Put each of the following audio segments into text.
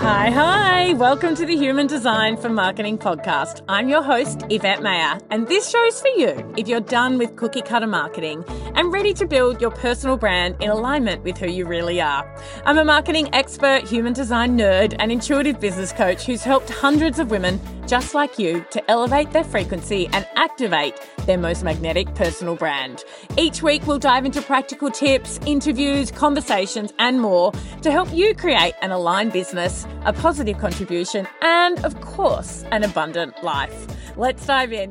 Hi. Welcome to the Human Design for Marketing podcast. I'm your host, Yvette Mayer, and this show's for you if you're done with cookie cutter marketing and ready to build your personal brand in alignment with who you really are. I'm a marketing expert, human design nerd, and intuitive business coach who's helped hundreds of women just like you to elevate their frequency and activate their most magnetic personal brand. Each week, we'll dive into practical tips, interviews, conversations, and more to help you create an aligned business, a positive contribution, and of course, an abundant life. Let's dive in.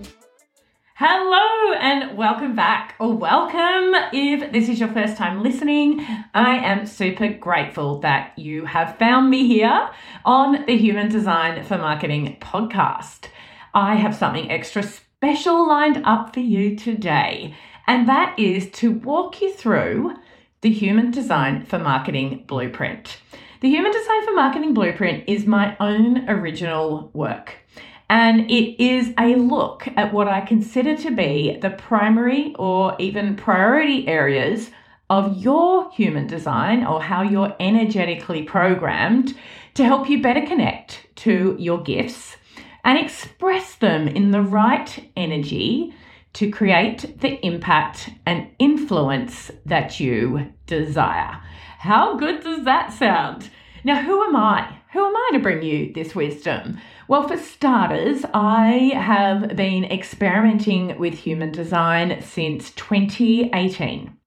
Hello and welcome back, or welcome if this is your first time listening. I am super grateful that you have found me here on the Human Design for Marketing podcast. I have something extra special lined up for you today, and that is to walk you through the Human Design for Marketing Blueprint. The Human Design for Marketing Blueprint is my own original work. And it is a look at what I consider to be the primary or even priority areas of your human design, or how you're energetically programmed to help you better connect to your gifts and express them in the right energy to create the impact and influence that you desire. How good does that sound? Now, who am I? Who am I to bring you this wisdom? Well, for starters, I have been experimenting with human design since 2018.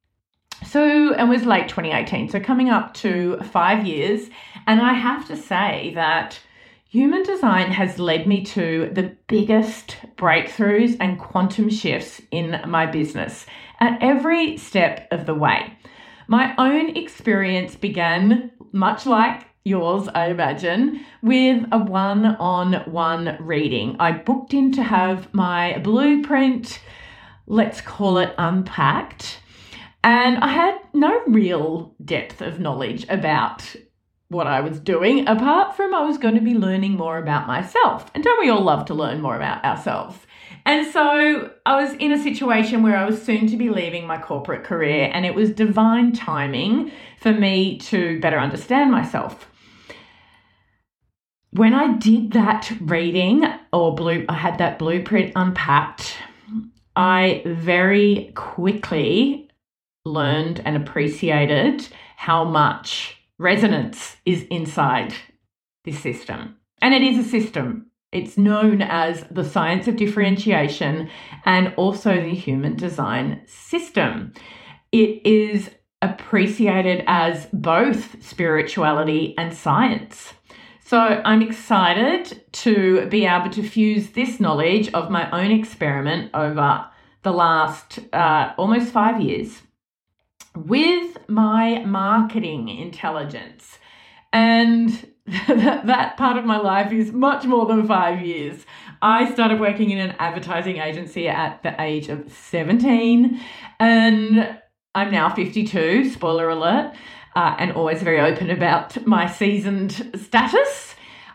It was late 2018, so coming up to 5 years. And I have to say that human design has led me to the biggest breakthroughs and quantum shifts in my business at every step of the way. My own experience began, much like yours, I imagine, with a one-on-one reading. I booked in to have my blueprint, let's call it, unpacked, and I had no real depth of knowledge about what I was doing, apart from I was going to be learning more about myself. And don't we all love to learn more about ourselves? And so I was in a situation where I was soon to be leaving my corporate career, and it was divine timing for me to better understand myself. When I did that reading, I had that blueprint unpacked, I very quickly learned and appreciated how much resonance is inside this system. And it is a system. It's known as the science of differentiation and also the human design system. It is appreciated as both spirituality and science. So I'm excited to be able to fuse this knowledge of my own experiment over the last almost 5 years with my marketing intelligence. And that part of my life is much more than 5 years. I started working in an advertising agency at the age of 17, and I'm now 52, spoiler alert, and always very open about my seasoned status.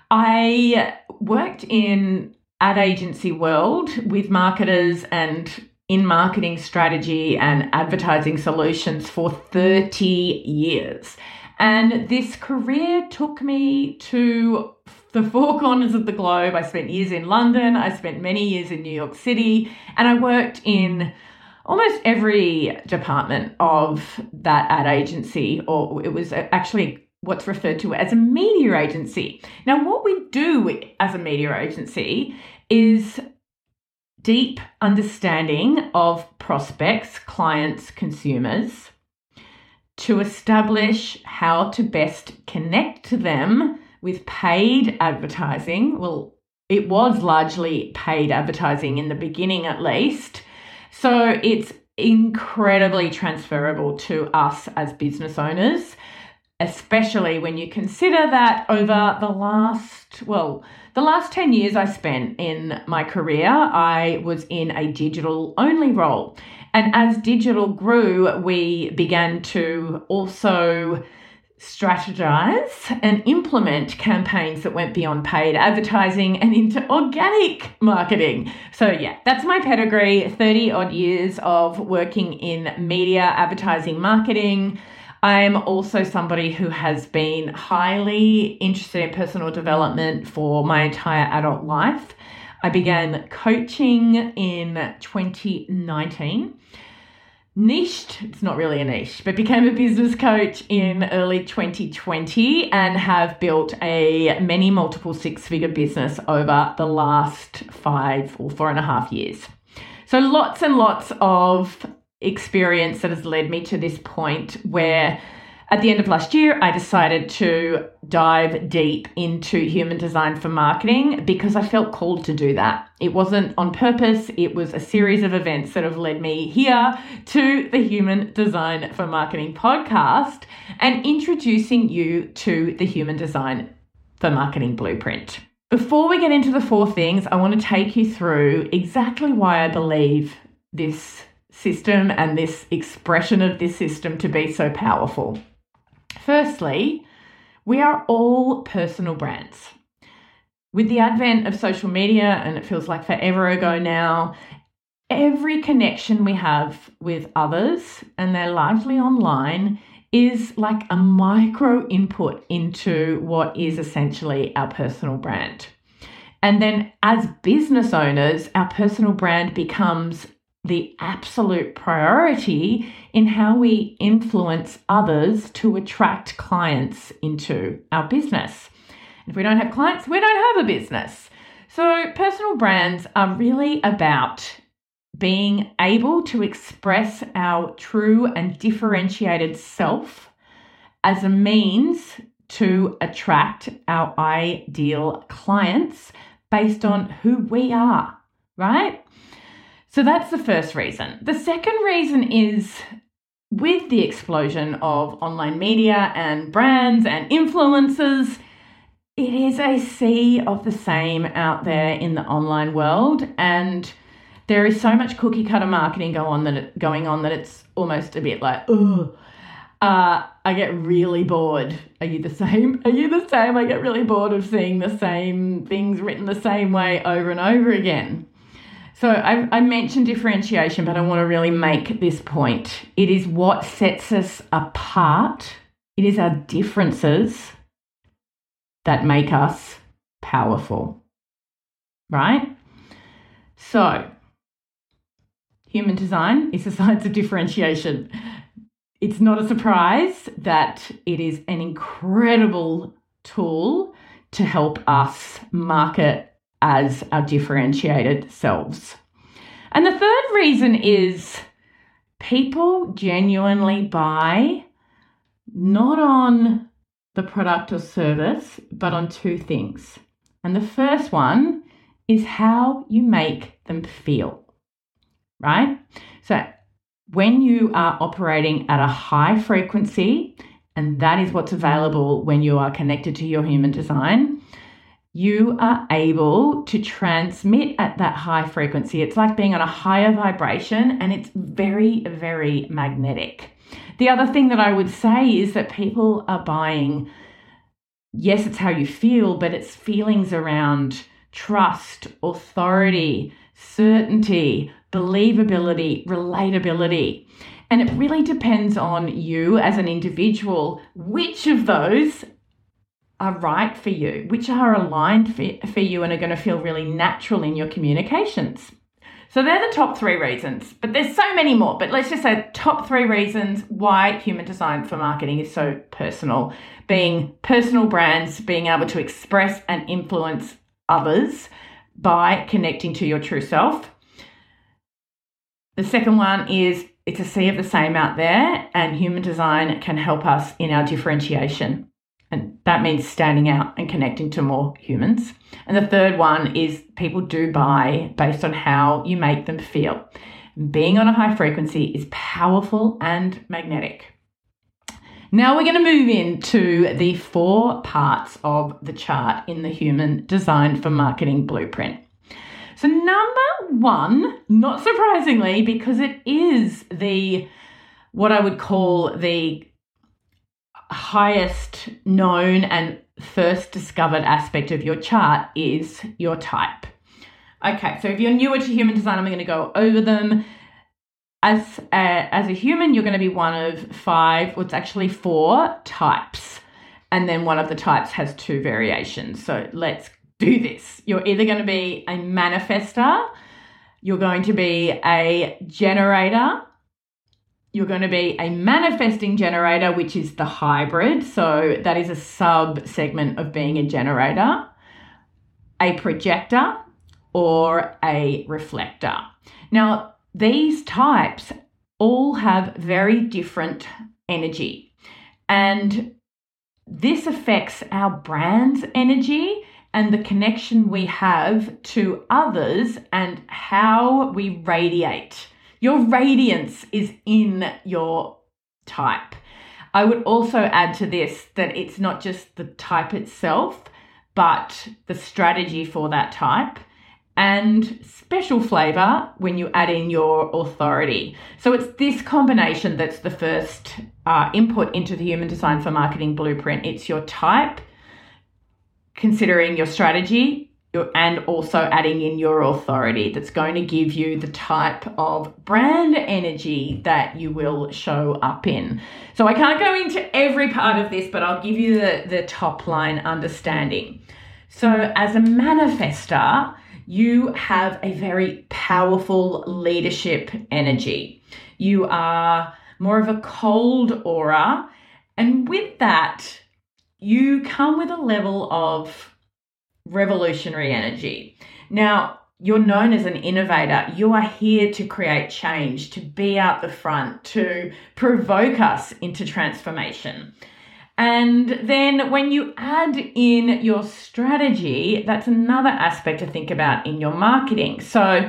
I worked in ad agency world with marketers and in marketing strategy and advertising solutions for 30 years. And this career took me to the four corners of the globe. I spent years in London. I spent many years in New York City. And I worked in almost every department of that ad agency, or it was actually what's referred to as a media agency. Now, what we do as a media agency is deep understanding of prospects, clients, consumers, to establish how to best connect to them with paid advertising. Well, it was largely paid advertising in the beginning, at least. So it's incredibly transferable to us as business owners, especially when you consider that over the last 10 years I spent in my career, I was in a digital-only role. And as digital grew, we began to also strategize and implement campaigns that went beyond paid advertising and into organic marketing. So yeah, that's my pedigree, 30 odd years of working in media, advertising, marketing. I'm also somebody who has been highly interested in personal development for my entire adult life. I began coaching in 2019. Niched, it's not really a niche, but became a business coach in early 2020 and have built a multiple six-figure business over the last 5 or 4.5 years. So lots and lots of experience that has led me to this point where at the end of last year, I decided to dive deep into human design for marketing because I felt called to do that. It wasn't on purpose. It was a series of events that have led me here to the Human Design for Marketing podcast and introducing you to the Human Design for Marketing Blueprint. Before we get into the 4 things, I want to take you through exactly why I believe this system and this expression of this system to be so powerful. Firstly, we are all personal brands. With the advent of social media, and it feels like forever ago now, every connection we have with others, and they're largely online, is like a micro input into what is essentially our personal brand. And then as business owners, our personal brand becomes the absolute priority in how we influence others to attract clients into our business. If we don't have clients, we don't have a business. So personal brands are really about being able to express our true and differentiated self as a means to attract our ideal clients based on who we are, right? So that's the first reason. The second reason is with the explosion of online media and brands and influencers, it is a sea of the same out there in the online world. And there is so much cookie cutter marketing going on that it's almost a bit like, ugh. I get really bored. Are you the same? Are you the same? I get really bored of seeing the same things written the same way over and over again. So I mentioned differentiation, but I want to really make this point. It is what sets us apart. It is our differences that make us powerful, right? So human design is a science of differentiation. It's not a surprise that it is an incredible tool to help us market as our differentiated selves. And the third reason is people genuinely buy not on the product or service, but on 2 things. And the first one is how you make them feel, right? So when you are operating at a high frequency, and that is what's available when you are connected to your human design, you are able to transmit at that high frequency. It's like being on a higher vibration, and it's very, very magnetic. The other thing that I would say is that people are buying, yes, it's how you feel, but it's feelings around trust, authority, certainty, believability, relatability. And it really depends on you as an individual, which of those are right for you, which are aligned for you and are going to feel really natural in your communications. So they're the top 3 reasons, but there's so many more. But let's just say top 3 reasons why human design for marketing is so personal. Being personal brands, being able to express and influence others by connecting to your true self. The second one is it's a sea of the same out there, and human design can help us in our differentiation. And that means standing out and connecting to more humans. And the third one is people do buy based on how you make them feel. Being on a high frequency is powerful and magnetic. Now we're going to move into the 4 parts of the chart in the Human Design for Marketing Blueprint. So number 1, not surprisingly, because it is what I would call the highest known and first discovered aspect of your chart, is your type. Okay, so if you're newer to human design, I'm going to go over them. as a human, you're going to be one of 5, well, it's actually 4 types. And then one of the types has 2 variations. So let's do this. You're either going to be a manifestor, you're going to be a generator, you're going to be a manifesting generator, which is the hybrid. So that is a sub-segment of being a generator, a projector, or a reflector. Now, these types all have very different energy, and this affects our brand's energy and the connection we have to others and how we radiate. Your radiance is in your type. I would also add to this that it's not just the type itself, but the strategy for that type and special flavor when you add in your authority. So it's this combination that's the first input into the Human Design for Marketing Blueprint. It's your type, considering your strategy, and also adding in your authority that's going to give you the type of brand energy that you will show up in. So I can't go into every part of this, but I'll give you the top line understanding. So as a manifestor, you have a very powerful leadership energy. You are more of a cold aura, and with that, you come with a level of revolutionary energy. Now, you're known as an innovator. You are here to create change, to be out the front, to provoke us into transformation. And then when you add in your strategy, that's another aspect to think about in your marketing. So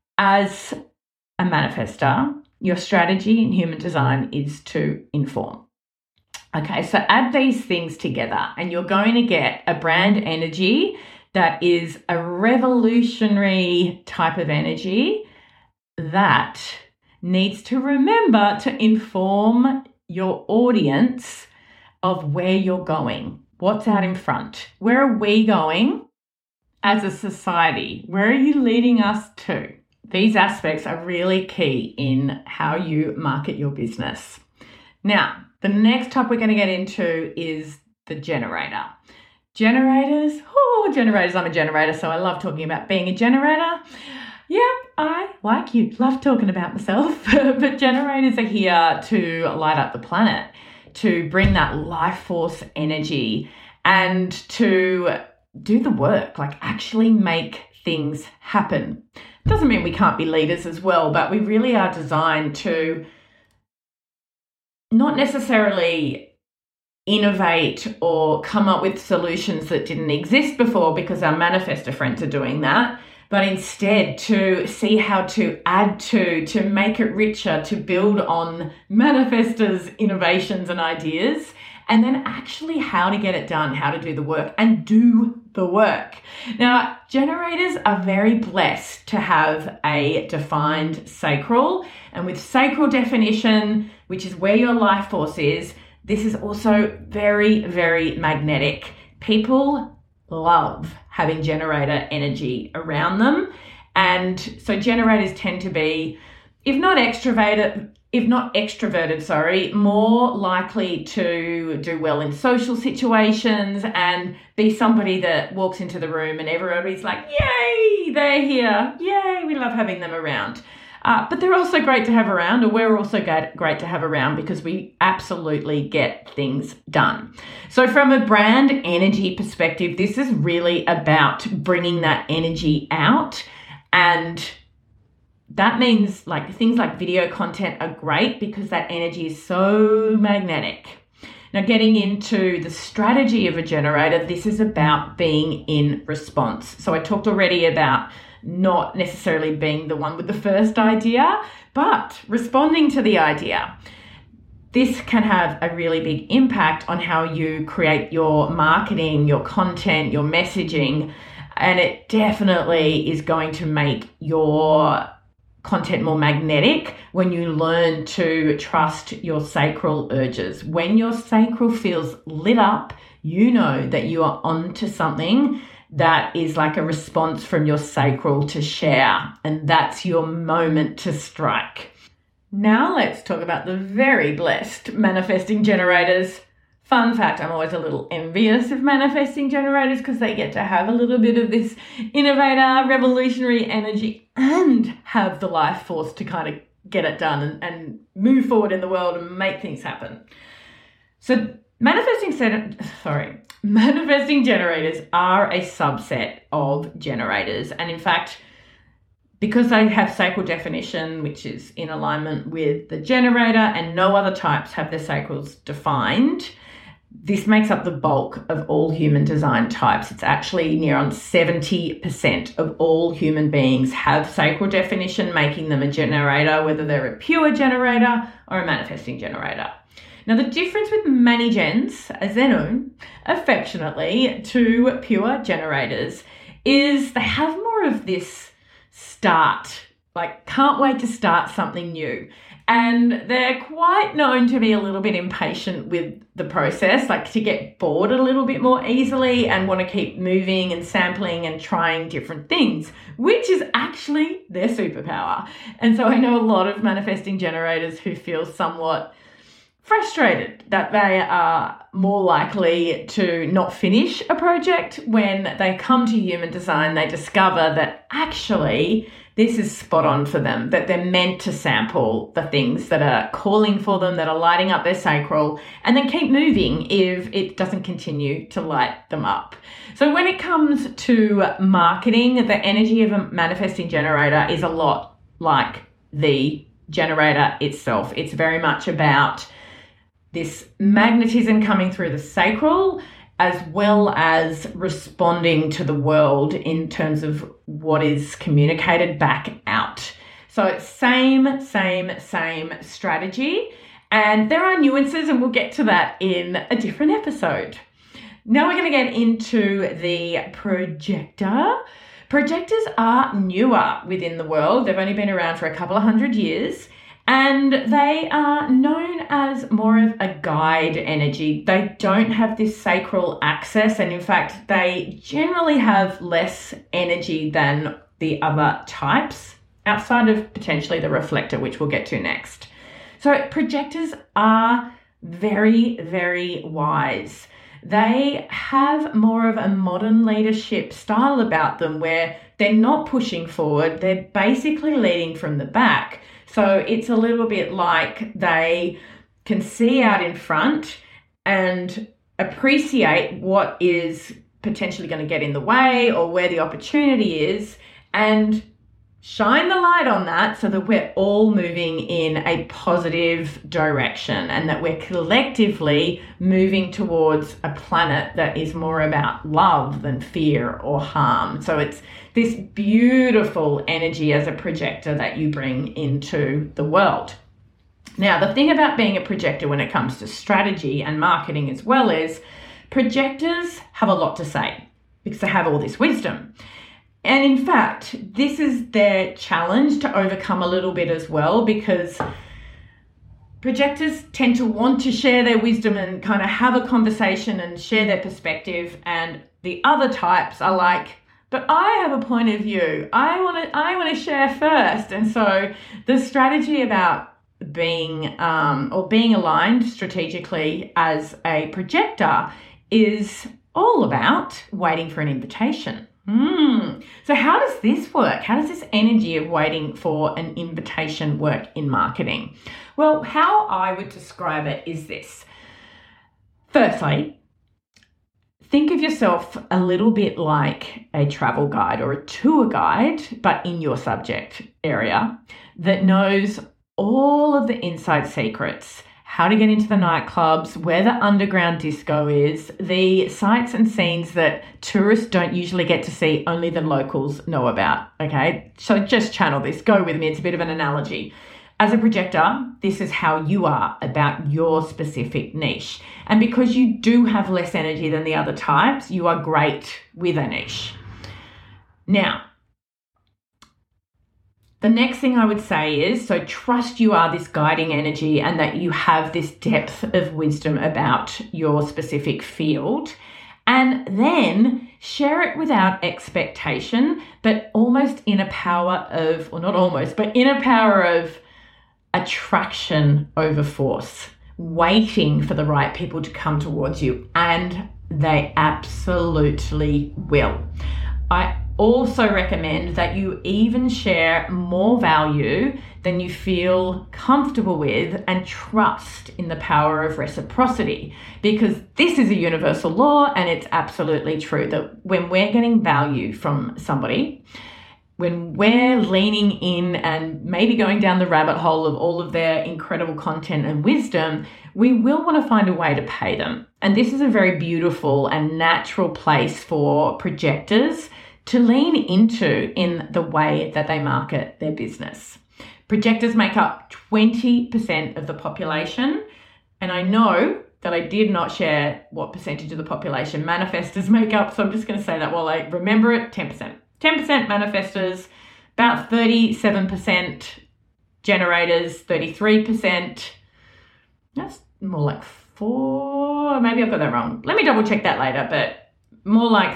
as a manifestor, your strategy in human design is to inform. Okay, so add these things together and you're going to get a brand energy that is a revolutionary type of energy that needs to remember to inform your audience of where you're going, what's out in front, where are we going as a society, where are you leading us to? These aspects are really key in how you market your business. Now, the next type we're going to get into is the generator. Generators, I'm a generator, so I love talking about being a generator. Yeah, I, like you, love talking about myself, but generators are here to light up the planet, to bring that life force energy and to do the work, like actually make things happen. Doesn't mean we can't be leaders as well, but we really are designed to not necessarily innovate or come up with solutions that didn't exist before because our manifestor friends are doing that, but instead to see how to add to make it richer, to build on manifestors' innovations and ideas, and then actually how to get it done, how to do the work and do the work. Now, generators are very blessed to have a defined sacral, and with sacral definition, which is where your life force is, this is also very, very magnetic. People love having generator energy around them. And so generators tend to be, if not extroverted, more likely to do well in social situations and be somebody that walks into the room and everybody's like, yay, they're here. Yay, we love having them around. But they're also great to have around, or we're also great to have around because we absolutely get things done. So from a brand energy perspective, this is really about bringing that energy out, and that means like things like video content are great because that energy is so magnetic. Now, getting into the strategy of a generator, this is about being in response. So I talked already about not necessarily being the one with the first idea, but responding to the idea. This can have a really big impact on how you create your marketing, your content, your messaging, and it definitely is going to make your content more magnetic when you learn to trust your sacral urges. When your sacral feels lit up, you know that you are onto something that is like a response from your sacral to share, and that's your moment to strike. Now let's talk about the very blessed manifesting generators. Fun fact, I'm always a little envious of manifesting generators because they get to have a little bit of this innovator, revolutionary energy and have the life force to kind of get it done and move forward in the world and make things happen. So manifesting generators are a subset of generators. And in fact, because they have sacral definition, which is in alignment with the generator, and no other types have their sacrals defined, this makes up the bulk of all human design types. It's actually near on 70% of all human beings have sacral definition, making them a generator, whether they're a pure generator or a manifesting generator. Now, the difference with mani-gens, as they're known affectionately, to pure generators is they have more of this start, like can't wait to start something new. And they're quite known to be a little bit impatient with the process, like to get bored a little bit more easily and want to keep moving and sampling and trying different things, which is actually their superpower. And so I know a lot of manifesting generators who feel somewhat frustrated that they are more likely to not finish a project. When they come to human design, they discover that actually this is spot on for them, that they're meant to sample the things that are calling for them, that are lighting up their sacral, and then keep moving if it doesn't continue to light them up. So when it comes to marketing, the energy of a manifesting generator is a lot like the generator itself. It's very much about this magnetism coming through the sacral, as well as responding to the world in terms of what is communicated back out. So it's same strategy. And there are nuances, and we'll get to that in a different episode. Now we're going to get into the projector. Projectors are newer within the world. They've only been around for a couple of 100 years. And they are known as more of a guide energy. They don't have this sacral access, and in fact, they generally have less energy than the other types, outside of potentially the reflector, which we'll get to next. So projectors are very, very wise. They have more of a modern leadership style about them where they're not pushing forward, they're basically leading from the back. So it's a little bit like they can see out in front and appreciate what is potentially going to get in the way or where the opportunity is, and shine the light on that so that we're all moving in a positive direction and that we're collectively moving towards a planet that is more about love than fear or harm. So it's this beautiful energy as a projector that you bring into the world. Now, the thing about being a projector when it comes to strategy and marketing as well is projectors have a lot to say because they have all this wisdom. And in fact, this is their challenge to overcome a little bit as well, because projectors tend to want to share their wisdom and kind of have a conversation and share their perspective. And the other types are like, but I have a point of view. I want to share first. And so the strategy about being aligned strategically as a projector is all about waiting for an invitation. So how does this work? How does this energy of waiting for an invitation work in marketing? Well, how I would describe it is this. Firstly, think of yourself a little bit like a travel guide or a tour guide, but in your subject area, that knows all of the inside secrets, how to get into the nightclubs, where the underground disco is, the sights and scenes that tourists don't usually get to see, only the locals know about, okay? So just channel this, go with me, it's a bit of an analogy. As a projector, this is how you are about your specific niche. And because you do have less energy than the other types, you are great with a niche. Now, the next thing I would say is, so trust you are this guiding energy and that you have this depth of wisdom about your specific field. And then share it without expectation, but almost in a power of, or not almost, but in a power of attraction over force, waiting for the right people to come towards you, and they absolutely will. I also recommend that you even share more value than you feel comfortable with and trust in the power of reciprocity, because this is a universal law and it's absolutely true that when we're getting value from somebody, when we're leaning in and maybe going down the rabbit hole of all of their incredible content and wisdom, we will want to find a way to pay them. And this is a very beautiful and natural place for projectors to lean into in the way that they market their business. Projectors make up 20% of the population. And I know that I did not share what percentage of the population manifestors make up. So I'm just going to say that while I remember it, 10%. 10% manifestors, about 37% generators, 33%. That's more like 4, maybe I've got that wrong. Let me double check that later, but more like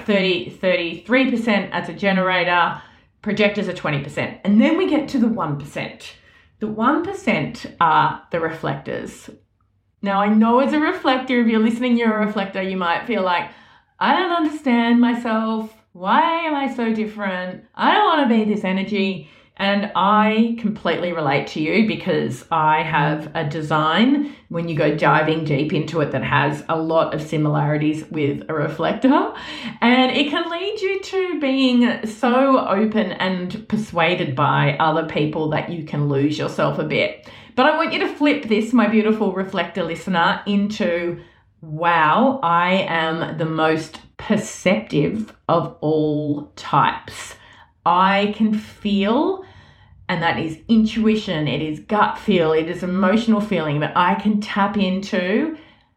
33% as a generator, projectors are 20%. And then we get to the 1%. The 1% are the reflectors. Now, I know as a reflector, if you're listening, you're a reflector, you might feel like, I don't understand myself. Why am I so different? I don't want to be this energy. And I completely relate to you because I have a design, when you go diving deep into it, that has a lot of similarities with a reflector. And it can lead you to being so open and persuaded by other people that you can lose yourself a bit. But I want you to flip this, my beautiful reflector listener, into, wow, I am the most perceptive of all types. I can feel, and that is intuition, it is gut feel, it is emotional feeling, that I can tap into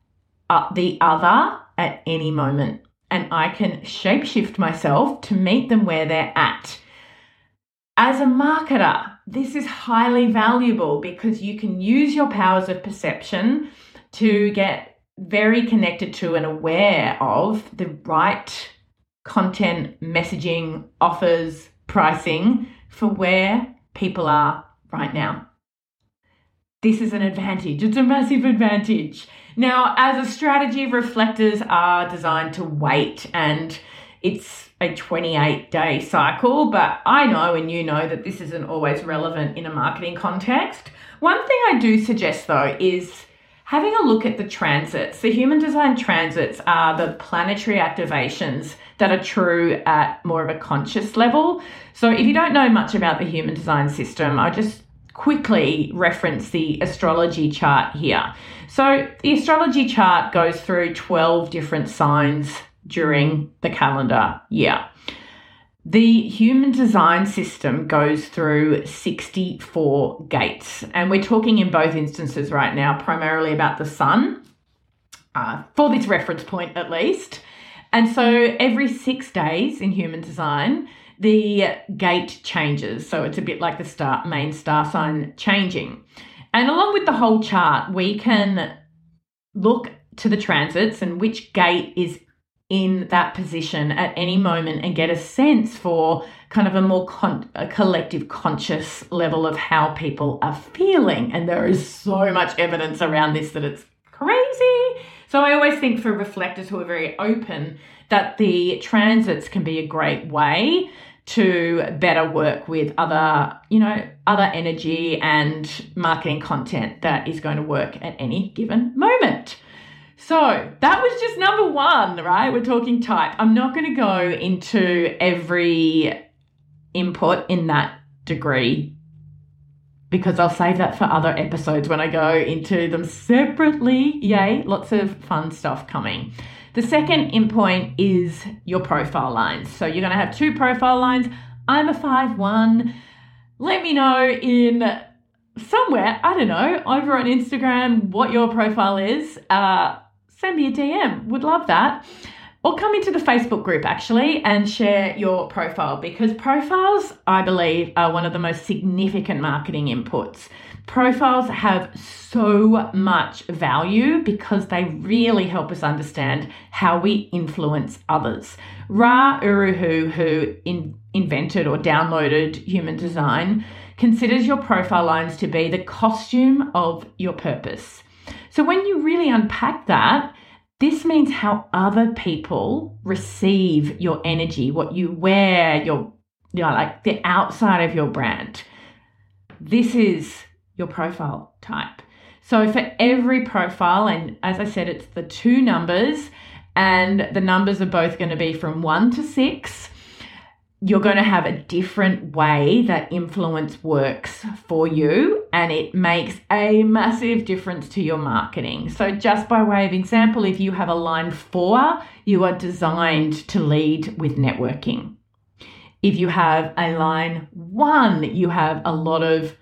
the other at any moment, and I can shapeshift myself to meet them where they're at. As a marketer, this is highly valuable because you can use your powers of perception to get very connected to and aware of the right content, messaging, offers, pricing for where people are right now. This is an advantage. It's a massive advantage. Now, as a strategy, reflectors are designed to wait, and it's a 28-day cycle, but I know and you know that this isn't always relevant in a marketing context. One thing I do suggest, though, is having a look at the transits. The human design transits are the planetary activations that are true at more of a conscious level. So if you don't know much about the human design system, I just quickly reference the astrology chart here. So the astrology chart goes through 12 different signs during the calendar year. The human design system goes through 64 gates, and we're talking in both instances right now primarily about the sun, for this reference point at least. And so every 6 days in human design, the gate changes. So it's a bit like the main star sign changing. And along with the whole chart, we can look to the transits and which gate is in that position at any moment and get a sense for kind of a more a collective conscious level of how people are feeling. And there is so much evidence around this that it's crazy. So I always think for reflectors who are very open that the transits can be a great way to better work with other energy and marketing content that is going to work at any given moment. So that was just number one, right? We're talking type. I'm not going to go into every input in that degree because I'll save that for other episodes when I go into them separately. Yay, lots of fun stuff coming. The second endpoint is your profile lines. So you're going to have 2 profile lines. I'm a 5-1. Let me know in somewhere, I don't know, over on Instagram what your profile is. Send me a DM. Would love that. Or come into the Facebook group actually and share your profile, because profiles, I believe, are one of the most significant marketing inputs. Profiles have so much value because they really help us understand how we influence others. Ra Uru Hu, who invented or downloaded human design, considers your profile lines to be the costume of your purpose. So when you really unpack that, this means how other people receive your energy, what you wear, like the outside of your brand. This is your profile type. So for every profile, and as I said, it's the 2 numbers, and the numbers are both going to be from 1 to 6. You're going to have a different way that influence works for you, and it makes a massive difference to your marketing. So just by way of example, if you have a line 4, you are designed to lead with networking. If you have a line 1, you have a lot of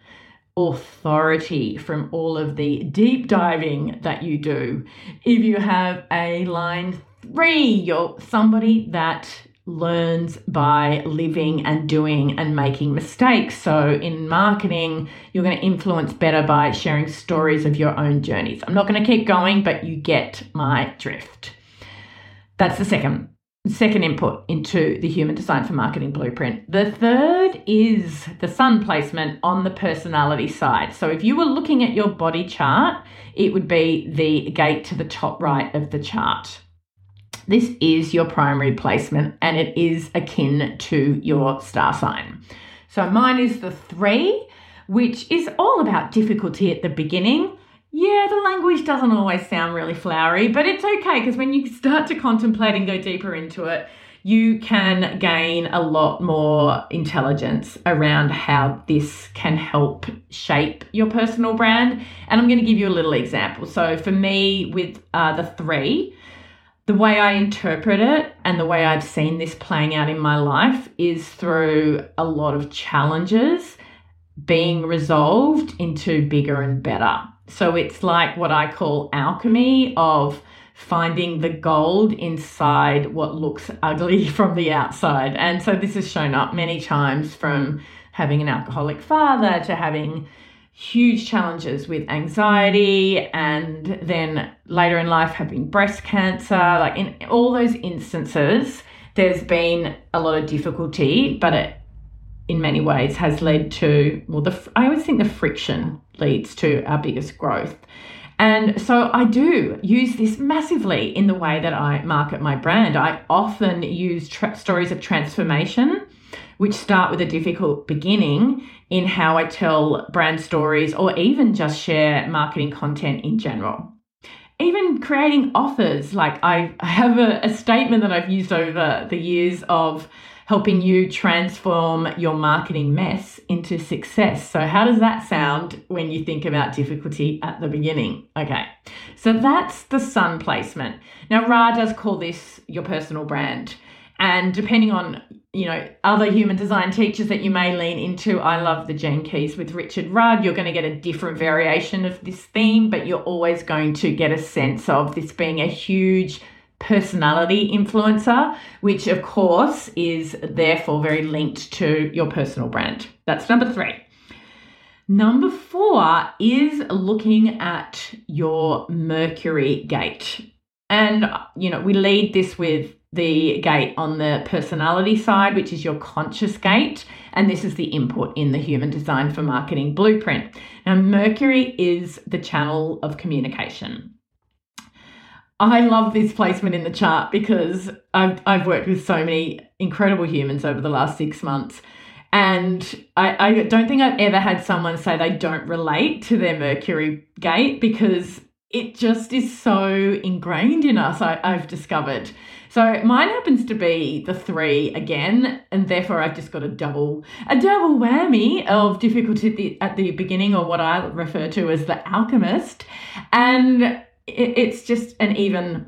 authority from all of the deep diving that you do. If you have a line 3, you're somebody that learns by living and doing and making mistakes. So in marketing, you're going to influence better by sharing stories of your own journeys. I'm not going to keep going, but you get my drift. That's the second input into the Human Design for Marketing Blueprint. The third is the sun placement on the personality side. So if you were looking at your body chart, it would be the gate to the top right of the chart. This is your primary placement, and it is akin to your star sign. So mine is the 3, which is all about difficulty at the beginning. Yeah, the language doesn't always sound really flowery, but it's okay, because when you start to contemplate and go deeper into it, you can gain a lot more intelligence around how this can help shape your personal brand. And I'm going to give you a little example. So for me, with the 3, the way I interpret it and the way I've seen this playing out in my life is through a lot of challenges being resolved into bigger and better. So it's like what I call alchemy of finding the gold inside what looks ugly from the outside. And so this has shown up many times, from having an alcoholic father to having huge challenges with anxiety, and then later in life having breast cancer. Like in all those instances, there's been a lot of difficulty, but it in many ways has led to, I always think the friction leads to our biggest growth. And so I do use this massively in the way that I market my brand. I often use stories of transformation, which start with a difficult beginning, in how I tell brand stories, or even just share marketing content in general. Even creating offers, like I have a statement that I've used over the years of helping you transform your marketing mess into success. So how does that sound when you think about difficulty at the beginning? Okay, so that's the sun placement. Now, Ra does call this your personal brand. And depending on, other human design teachers that you may lean into, I love the Gene Keys with Richard Rudd. You're going to get a different variation of this theme, but you're always going to get a sense of this being a huge personality influencer, which of course is therefore very linked to your personal brand. That's number 3. Number 4 is looking at your Mercury gate. And, we lead this with the gate on the personality side, which is your conscious gate. And this is the input in the Human Design for Marketing Blueprint. Now, Mercury is the channel of communication. I love this placement in the chart because I've worked with so many incredible humans over the last 6 months. And I don't think I've ever had someone say they don't relate to their Mercury gate, because it just is so ingrained in us, I've discovered. So mine happens to be the 3 again, and therefore I've just got a double whammy of difficulty at the beginning, or what I refer to as the alchemist. And it's just an even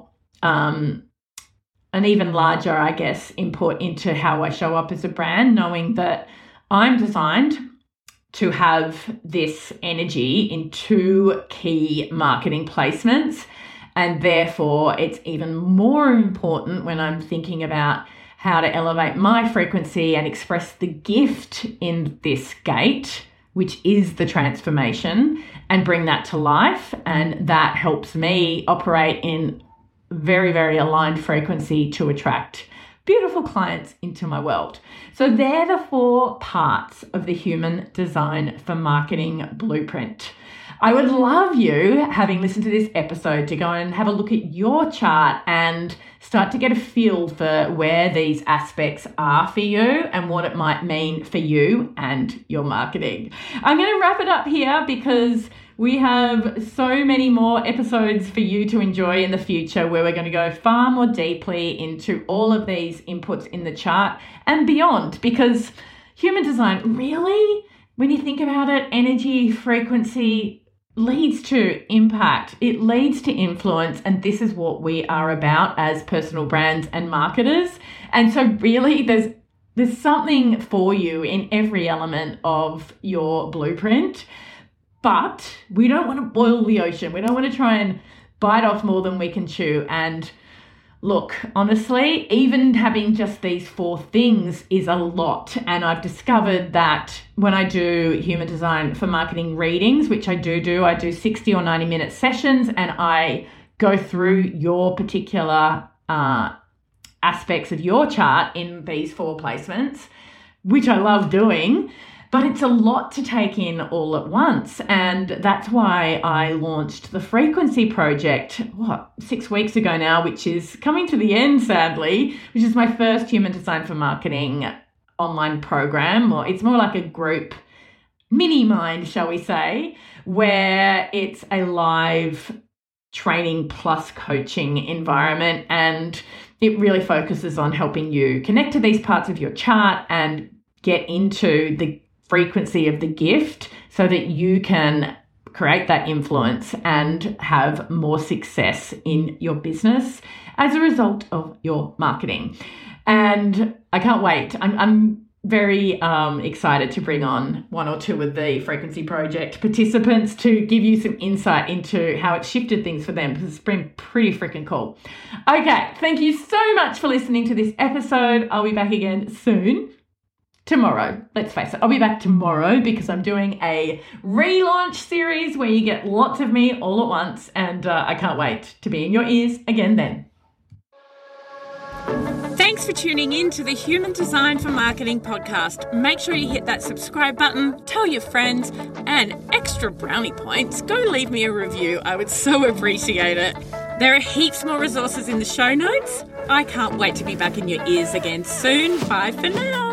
larger, I guess, input into how I show up as a brand, knowing that I'm designed to have this energy in 2 key marketing placements. And therefore, it's even more important when I'm thinking about how to elevate my frequency and express the gift in this gate, which is the transformation, and bring that to life. And that helps me operate in very, very aligned frequency to attract beautiful clients into my world. So they're the 4 parts of the Human Design for Marketing blueprint. I would love you, having listened to this episode, to go and have a look at your chart and start to get a feel for where these aspects are for you and what it might mean for you and your marketing. I'm going to wrap it up here because we have so many more episodes for you to enjoy in the future where we're going to go far more deeply into all of these inputs in the chart and beyond, because human design really, when you think about it, energy, frequency, leads to impact. It leads to influence. And this is what we are about as personal brands and marketers. And so really there's something for you in every element of your blueprint, but we don't want to boil the ocean. We don't want to try and bite off more than we can chew. And look, honestly, even having just these 4 things is a lot. And I've discovered that when I do human design for marketing readings, which I do 60 or 90 minute sessions, and I go through your particular aspects of your chart in these 4 placements, which I love doing. But it's a lot to take in all at once. And that's why I launched the Frequency Project, 6 weeks ago now, which is coming to the end, sadly, which is my first Human Design for Marketing online program. Or it's more like a group mini mind, shall we say, where it's a live training plus coaching environment. And it really focuses on helping you connect to these parts of your chart and get into the frequency of the gift so that you can create that influence and have more success in your business as a result of your marketing. And I can't wait. I'm very excited to bring on 1 or 2 of the Frequency Project participants to give you some insight into how it shifted things for them, because it's been pretty freaking cool. Okay, thank you so much for listening to this episode. I'll be back again soon. Tomorrow, let's face it, I'll be back tomorrow because I'm doing a relaunch series where you get lots of me all at once, and I can't wait to be in your ears again then. Thanks for tuning in to the Human Design for Marketing podcast. Make sure you hit that subscribe button, tell your friends, and extra brownie points, go leave me a review. I would so appreciate it. There are heaps more resources in the show notes. I can't wait to be back in your ears again soon. Bye for now.